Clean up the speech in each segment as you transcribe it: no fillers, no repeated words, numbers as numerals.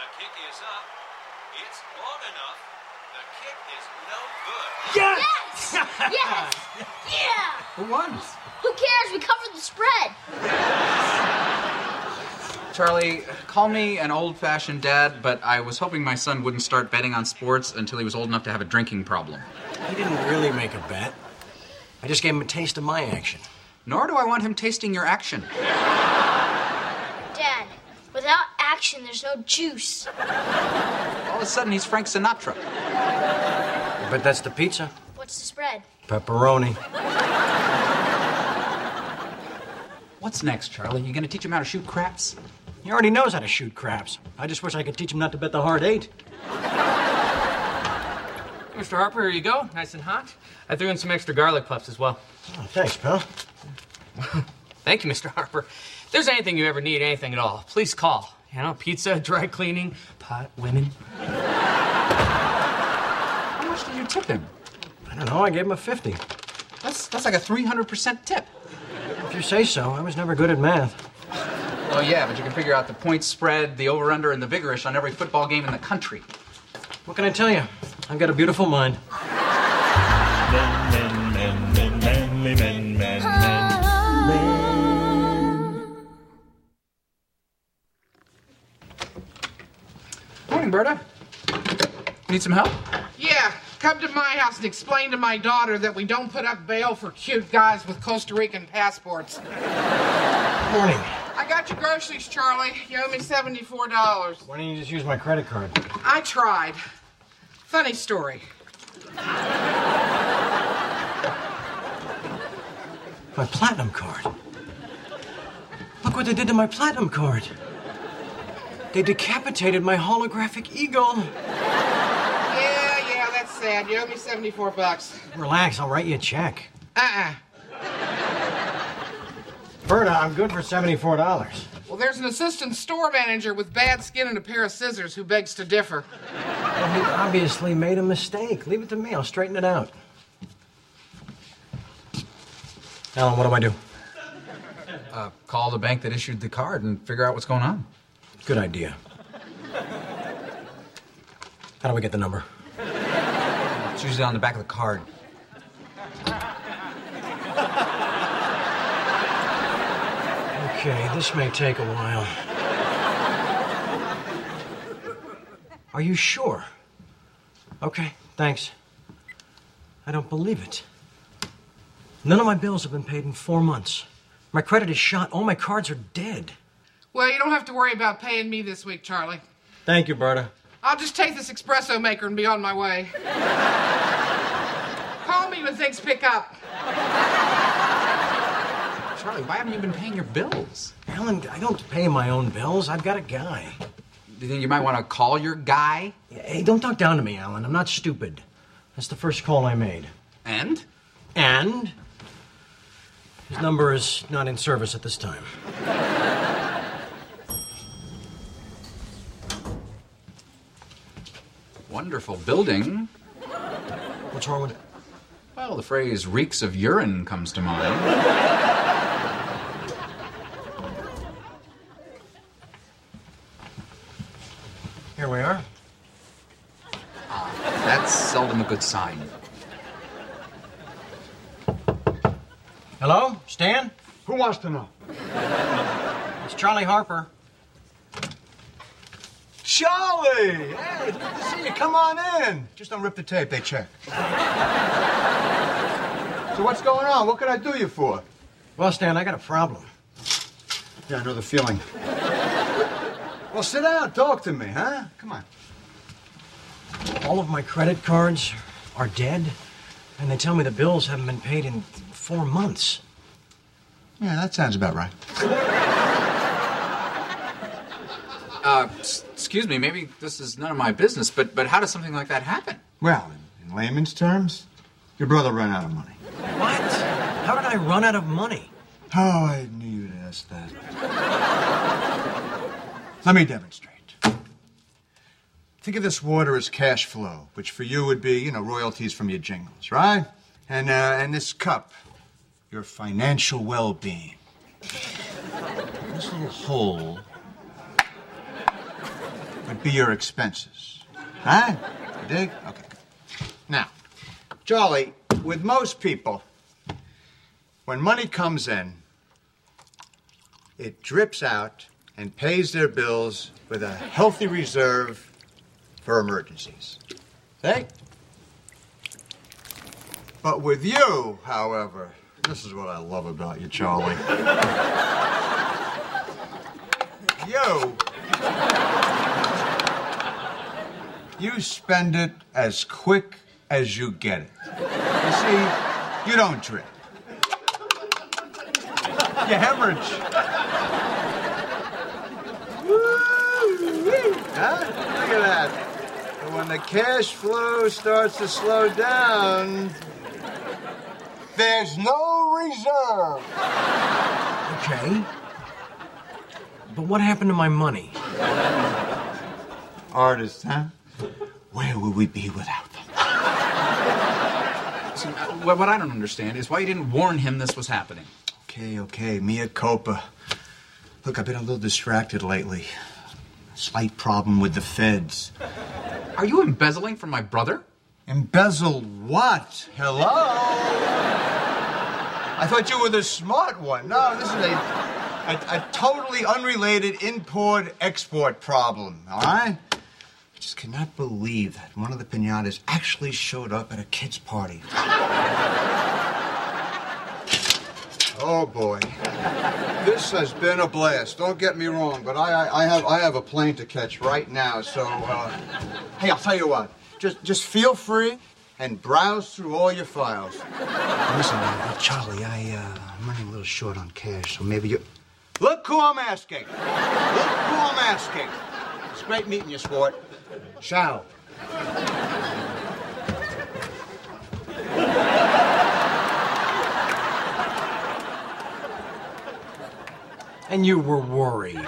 kick is up. It's long enough. The kick is no good. Yes! Yes! Yeah! Who won? Who cares? We covered the spread. Charlie, call me an old-fashioned dad, but I was hoping my son wouldn't start betting on sports until he was old enough to have a drinking problem. He didn't really make a bet. I just gave him a taste of my action. Nor do I want him tasting your action. Dad, without action, there's no juice. All of a sudden, he's Frank Sinatra. But that's the pizza. What's the spread? Pepperoni. What's next, Charlie? You gonna teach him how to shoot craps? He already knows how to shoot craps. I just wish I could teach him not to bet the hard eight. Mr. Harper, here you go. Nice and hot. I threw in some extra garlic puffs as well. Oh, thanks, pal. Thank you, Mr. Harper. If there's anything you ever need, anything at all, please call. You know, pizza, dry cleaning, pot, women. How much did you tip him? I don't know. I gave him a 50. That's like a 300% tip. If you say so. I was never good at math. Oh, yeah, but you can figure out the points spread, the over-under, and the vigorish on every football game in the country. What can I tell you? I've got a beautiful mind. Morning, Berta. Need some help? Yeah, come to my house and explain to my daughter that we don't put up bail for cute guys with Costa Rican passports. Morning. I got your groceries, Charlie. You owe me $74. Why don't you just use my credit card? I tried. Funny story. My platinum card. Look what they did to my platinum card. They decapitated my holographic eagle. Yeah, that's sad. You owe me $74. Relax, I'll write you a check. Uh-uh. Berta, I'm good for $74. Well, there's an assistant store manager with bad skin and a pair of scissors who begs to differ. Well, he obviously made a mistake. Leave it to me. I'll straighten it out. Alan, what do I do? Call the bank that issued the card and figure out what's going on. Good idea. How do we get the number? It's usually on the back of the card. Okay, this may take a while. Are you sure? Okay, thanks. I don't believe it. None of my bills have been paid in 4 months. My credit is shot. All my cards are dead. Well, you don't have to worry about paying me this week, Charlie. Thank you, Berta. I'll just take this espresso maker and be on my way. Call me when things pick up. Charlie, why haven't you been paying your bills? Alan, I don't pay my own bills. I've got a guy. Do you think you might want to call your guy? Hey, don't talk down to me, Alan. I'm not stupid. That's the first call I made. And? And? His number is not in service at this time. Wonderful building. What's wrong with it? Well, the phrase reeks of urine comes to mind. Here we are. That's seldom a good sign. Hello? Stan? Who wants to know? It's Charlie Harper. Charlie! Hey, it's good to see you. Come on in. Just don't rip the tape. They check. So what's going on? What can I do you for? Well, Stan, I got a problem. Yeah, I know the feeling. Well, sit down. Talk to me, huh? Come on. All of my credit cards are dead, and they tell me the bills haven't been paid in 4 months. Yeah, that sounds about right. Excuse me, maybe this is none of my business, but how does something like that happen? Well, in layman's terms, your brother ran out of money. What? How did I run out of money? Oh, I knew you'd ask that. Let me demonstrate. Think of this water as cash flow, which for you would be, royalties from your jingles, right? And this cup, your financial well-being. This little hole would be your expenses. Huh? You dig? Okay. Now, Charlie, with most people, when money comes in, it drips out and pays their bills with a healthy reserve for emergencies. Hey? But with you, however, this is what I love about you, Charlie. You spend it as quick as you get it. You see, you don't drip. You hemorrhage. Huh? Look at that. And when the cash flow starts to slow down, there's no reserve. Okay. But what happened to my money? Artists, huh? Where would we be without them? See, what I don't understand is why you didn't warn him this was happening. Okay, mea culpa. Look, I've been a little distracted lately. A slight problem with the feds. Are you embezzling from my brother? Embezzle what? Hello? I thought you were the smart one. No, this is a totally unrelated import-export problem, all right? I just cannot believe that one of the piñatas actually showed up at a kid's party. Oh, boy. This has been a blast. Don't get me wrong, but I have a plane to catch right now, so, hey, I'll tell you what. Just feel free and browse through all your files. Listen, Charlie, I'm running a little short on cash, so maybe you... Look who I'm asking. It's great meeting you, sport. Ciao. And you were worried.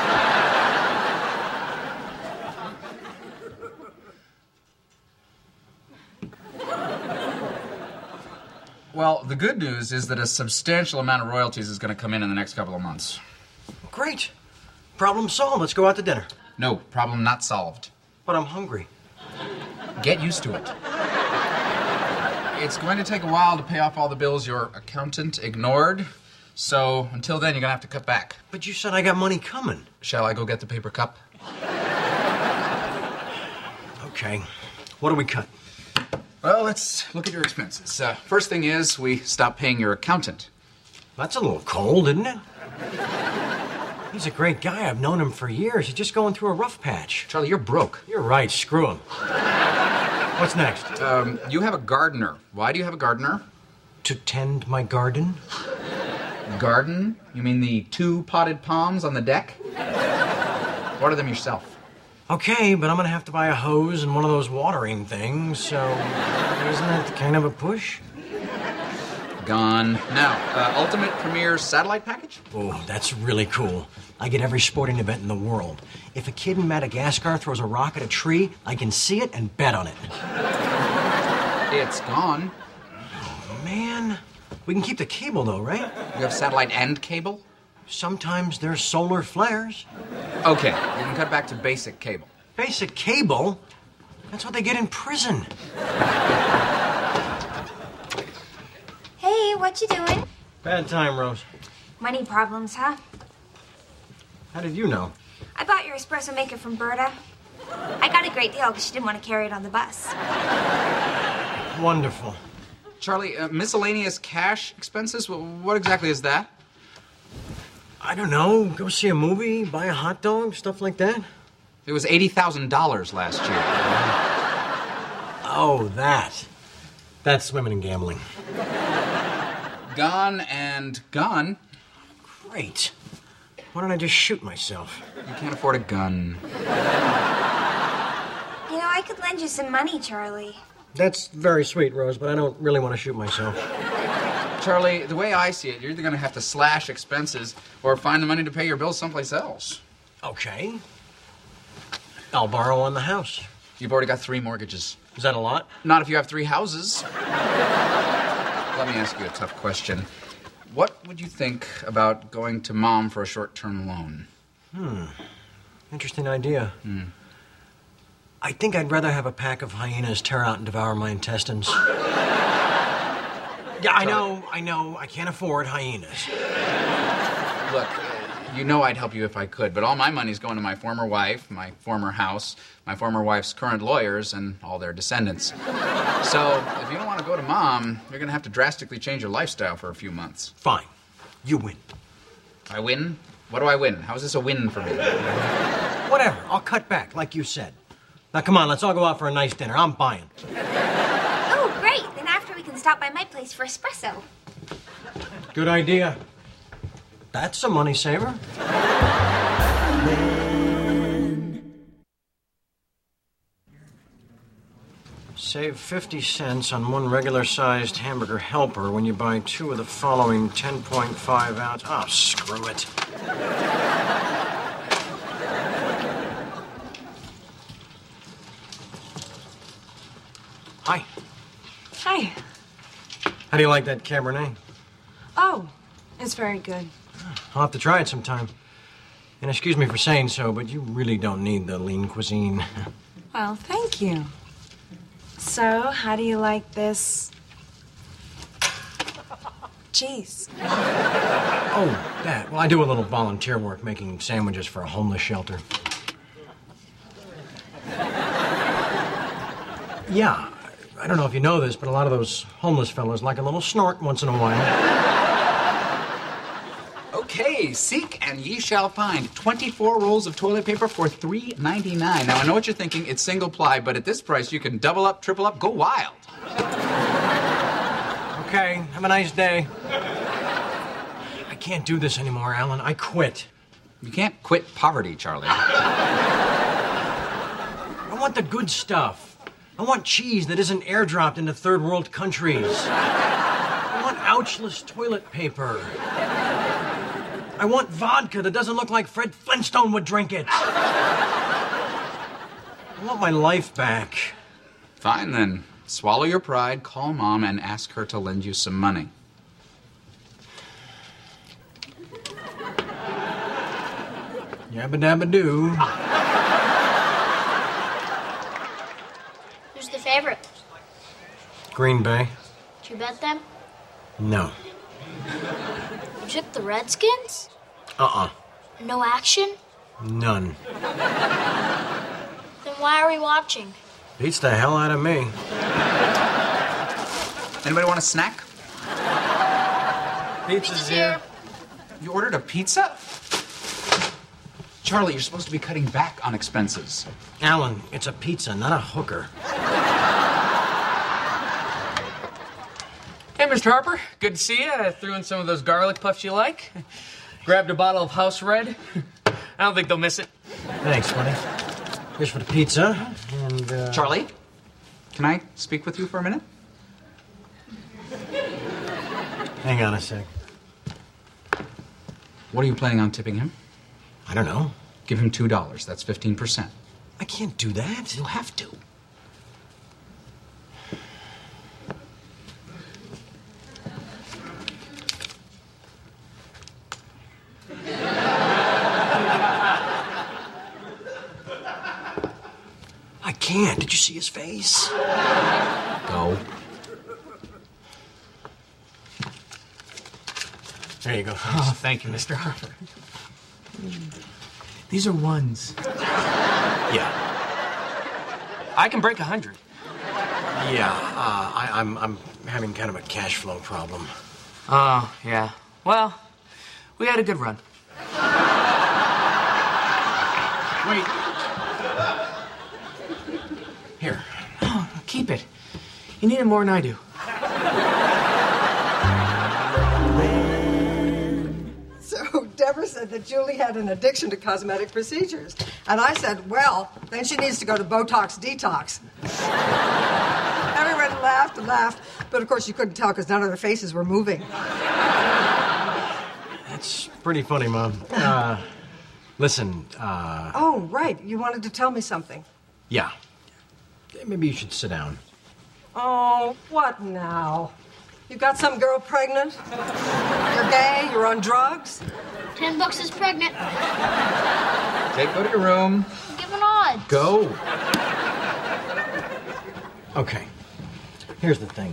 Well, the good news is that a substantial amount of royalties is going to come in the next couple of months. Great. Problem solved. Let's go out to dinner. No, problem not solved. But I'm hungry. Get used to it. It's going to take a while to pay off all the bills your accountant ignored. So until then, you're going to have to cut back. But you said I got money coming. Shall I go get the paper cup? Okay. What do we cut? Well, let's look at your expenses. First thing is, we stop paying your accountant. That's a little cold, isn't it? He's a great guy. I've known him for years. He's just going through a rough patch. Charlie, you're broke. You're right. Screw him. What's next? You have a gardener. Why do you have a gardener? To tend my garden. Garden? You mean the 2 potted palms on the deck? Water them yourself. Okay, but I'm gonna have to buy a hose and one of those watering things, so isn't that kind of a push? Gone. Now, Ultimate Premier Satellite Package? Oh, that's really cool. I get every sporting event in the world. If a kid in Madagascar throws a rock at a tree, I can see it and bet on it. It's gone. Oh, man. We can keep the cable, though, right? You have satellite and cable? Sometimes there's solar flares. Okay, you can cut back to basic cable. Basic cable? That's what they get in prison. Hey, what you doing? Bad time, Rose. Money problems, huh? How did you know? I bought your espresso maker from Berta. I got a great deal because she didn't want to carry it on the bus. Wonderful. Charlie, miscellaneous cash expenses? What exactly is that? I don't know. Go see a movie, buy a hot dog, stuff like that. It was $80,000 last year. Oh, that. That's women and gambling. Gone and gone. Great. Why don't I just shoot myself? You can't afford a gun. You know, I could lend you some money, Charlie. That's very sweet, Rose, but I don't really want to shoot myself. Charlie, the way I see it, you're either going to have to slash expenses or find the money to pay your bills someplace else. Okay. I'll borrow on the house. You've already got 3 mortgages. Is that a lot? Not if you have 3 houses. Let me ask you a tough question. What would you think about going to Mom for a short-term loan? Interesting idea. I think I'd rather have a pack of hyenas tear out and devour my intestines. Yeah, I know. I can't afford hyenas. Look, you know I'd help you if I could, but all my money's going to my former wife, my former house, my former wife's current lawyers, and all their descendants. So, if you don't want to go to Mom, you're going to have to drastically change your lifestyle for a few months. Fine. You win. I win? What do I win? How is this a win for me? Whatever. I'll cut back, like you said. Now, come on, let's all go out for a nice dinner. I'm buying. Oh, great. Then after we can stop by my place for espresso. Good idea. That's a money saver. Save 50 cents on one regular-sized hamburger helper when you buy 2 of the following 10.5 ounce. Oh, screw it. Hi. Hi. How do you like that Cabernet? Oh, it's very good. I'll have to try it sometime. And excuse me for saying so, but you really don't need the lean cuisine. Well, thank you. So, how do you like this cheese? Oh, that. Well, I do a little volunteer work making sandwiches for a homeless shelter. Yeah, I don't know if you know this, but a lot of those homeless fellas like a little snort once in a while. Okay, seek and ye shall find 24 rolls of toilet paper for $3.99. Now, I know what you're thinking. It's single ply, but at this price, you can double up, triple up, go wild. Okay, have a nice day. I can't do this anymore, Alan. I quit. You can't quit poverty, Charlie. I want the good stuff. I want cheese that isn't airdropped into third world countries. I want ouchless toilet paper. I want vodka that doesn't look like Fred Flintstone would drink it. I want my life back. Fine, then. Swallow your pride, call Mom, and ask her to lend you some money. Yabba dabba doo. Who's the favorite? Green Bay? Did you bet them? No. You took the Redskins? No action? None. Then why are we watching? Beats the hell out of me. Anybody want a snack? Pizza's here. You ordered a pizza? Charlie, you're supposed to be cutting back on expenses. Alan, it's a pizza, not a hooker. Hey, Mr. Harper. Good to see you. I threw in some of those garlic puffs you like. Grabbed a bottle of House Red. I don't think they'll miss it. Thanks, buddy. Here's for the pizza, and, Charlie, can I speak with you for a minute? Hang on a sec. What are you planning on tipping him? I don't know. Give him $2. That's 15%. I can't do that. You'll have to. I can't. Did you see his face? Go. There you go. Oh, thank you, Mr. Harper. These are ones. Yeah. I can break 100. Yeah, I'm having kind of a cash flow problem. Oh, yeah. Well, we had a good run. Wait. Here. Oh, keep it. You need it more than I do. So Deborah said that Julie had an addiction to cosmetic procedures. And I said, well, then she needs to go to Botox Detox. Everyone laughed and laughed. But of course you couldn't tell because none of their faces were moving. That's pretty funny, Mom. Listen, Oh, right. You wanted to tell me something. Yeah. Maybe you should sit down. Oh, what now? You got some girl pregnant? You're gay? You're on drugs? $10 is pregnant. Jake, go to your room. Give an odds. Go. Okay. Here's the thing.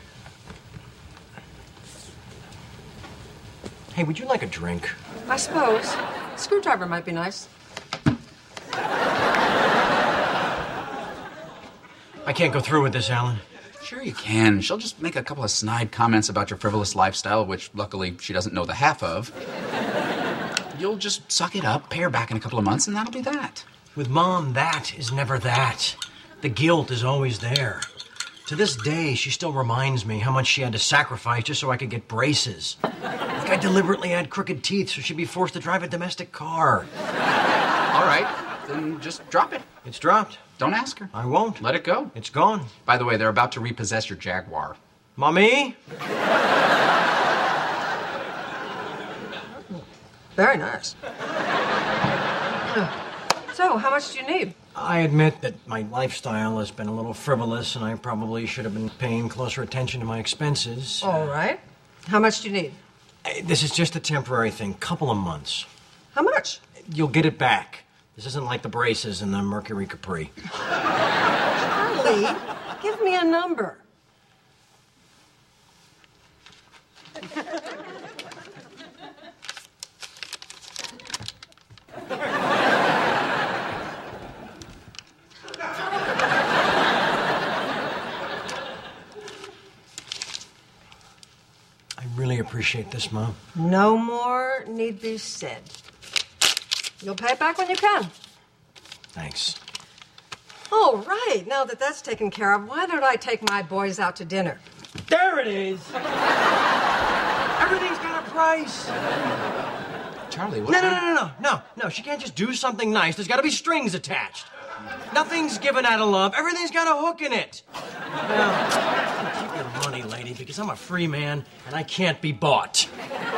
Hey, would you like a drink? I suppose. Screwdriver might be nice. I can't go through with this, Alan. Sure you can. She'll just make a couple of snide comments about your frivolous lifestyle, which luckily she doesn't know the half of. You'll just suck it up, pay her back in a couple of months, and that'll be that. With Mom, that is never that. The guilt is always there. To this day, she still reminds me how much she had to sacrifice just so I could get braces. Like I deliberately had crooked teeth so she'd be forced to drive a domestic car. All right, then just drop it. It's dropped. Don't ask her. I won't. Let it go. It's gone. By the way, they're about to repossess your Jaguar. Mommy? Very nice. So, how much do you need? I admit that my lifestyle has been a little frivolous, and I probably should have been paying closer attention to my expenses. All right. How much do you need? This is just a temporary thing. Couple of months. How much? You'll get it back. This isn't like the braces and the Mercury Capri. Charlie, give me a number. I really appreciate this, Mom. No more need be said. You'll pay it back when you can. Thanks. All right, now that that's taken care of, why don't I take my boys out to dinner? There it is! Everything's got a price! Charlie, what? No, she can't just do something nice. There's got to be strings attached. Nothing's given out of love. Everything's got a hook in it. Now, keep your money, lady, because I'm a free man and I can't be bought.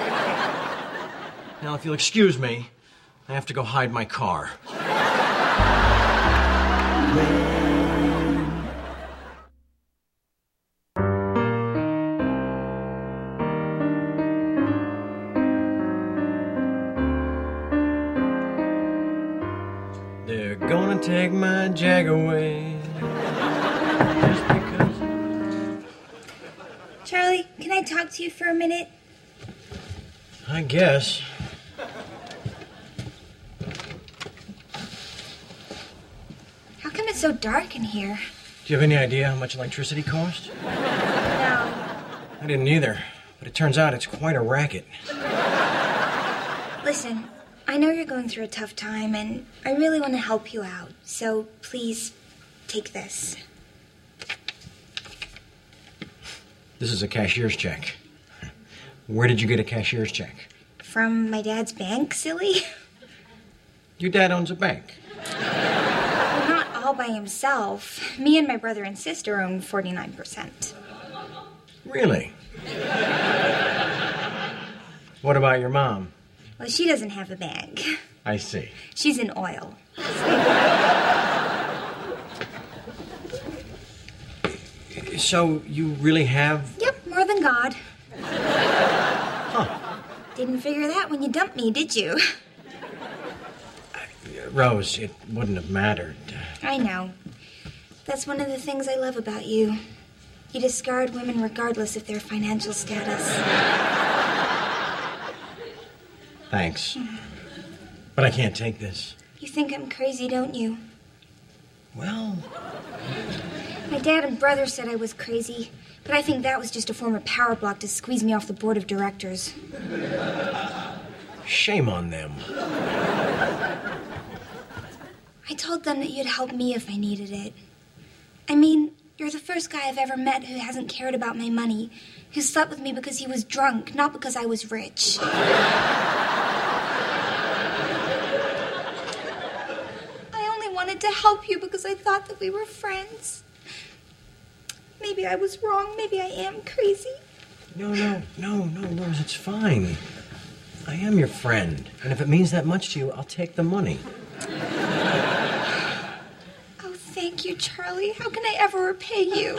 Now, if you'll excuse me, I have to go hide my car. They're gonna take my Jag away. Just because. Charlie, can I talk to you for a minute? I guess. How come it's so dark in here? Do you have any idea how much electricity costs? No. I didn't either, but it turns out it's quite a racket. Listen, I know you're going through a tough time, and I really want to help you out. So please, take this. This is a cashier's check. Where did you get a cashier's check? From my dad's bank, silly? Your dad owns a bank. Well, not all by himself. Me and my brother and sister own 49%. Really? What about your mom? Well, she doesn't have a bank. I see. She's in oil. So you really have... Yep, more than God. Huh. Didn't figure that when you dumped me, did you? Rose, it wouldn't have mattered. I know. That's one of the things I love about you. You discard women regardless of their financial status. Thanks. But I can't take this. You think I'm crazy, don't you? Well... My dad and brother said I was crazy, but I think that was just a form of power block to squeeze me off the board of directors. Shame on them. I told them that you'd help me if I needed it. I mean, you're the first guy I've ever met who hasn't cared about my money, who slept with me because he was drunk, not because I was rich. I only wanted to help you because I thought that we were friends. Maybe I was wrong. Maybe I am crazy. No, Rose, it's fine. I am your friend. And if it means that much to you, I'll take the money. Oh, thank you, Charlie. How can I ever repay you?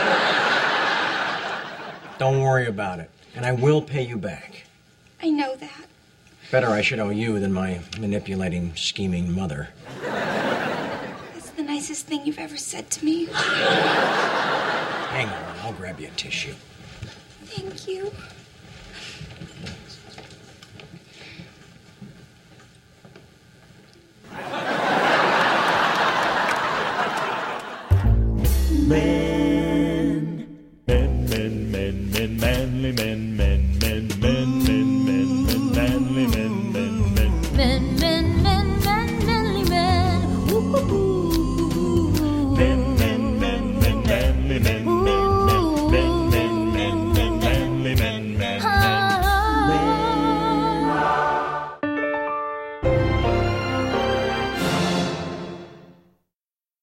Don't worry about it. And I will pay you back. I know that. Better I should owe you than my manipulating, scheming mother. That's the the nicest thing you've ever said to me. Hang on, I'll grab you a tissue. Thank you. Manly men.